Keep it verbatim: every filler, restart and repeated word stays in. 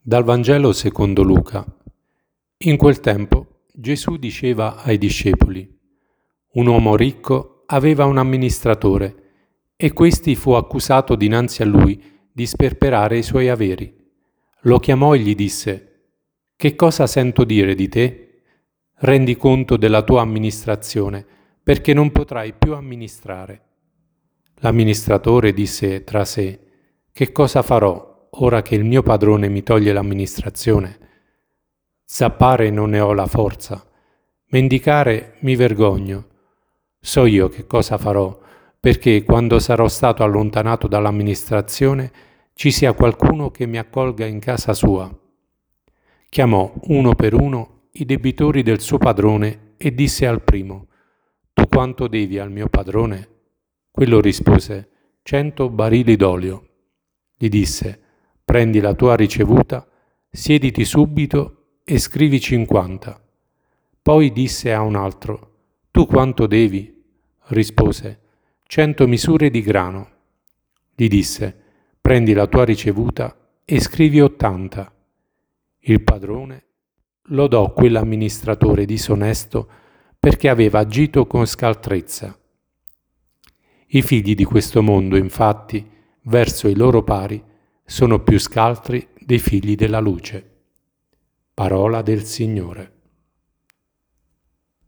Dal Vangelo secondo Luca. In quel tempo Gesù diceva ai discepoli: un uomo ricco aveva un amministratore e questi fu accusato dinanzi a lui di sperperare i suoi averi. Lo chiamò e gli disse: che cosa sento dire di te? Rendi conto della tua amministrazione, perché non potrai più amministrare. L'amministratore disse tra sé: che cosa farò ora che il mio padrone mi toglie l'amministrazione? Zappare non ne ho la forza, mendicare mi vergogno. So io che cosa farò, perché quando sarò stato allontanato dall'amministrazione ci sia qualcuno che mi accolga in casa sua. Chiamò uno per uno i debitori del suo padrone e disse al primo: tu quanto devi al mio padrone? Quello rispose: cento barili d'olio. Gli disse: prendi la tua ricevuta, siediti subito e scrivi cinquanta. Poi disse a un altro: tu quanto devi? Rispose: cento misure di grano. Gli disse: prendi la tua ricevuta e scrivi ottanta. Il padrone lodò quell'amministratore disonesto perché aveva agito con scaltrezza. I figli di questo mondo, infatti, verso i loro pari, sono più scaltri dei figli della luce. Parola del Signore.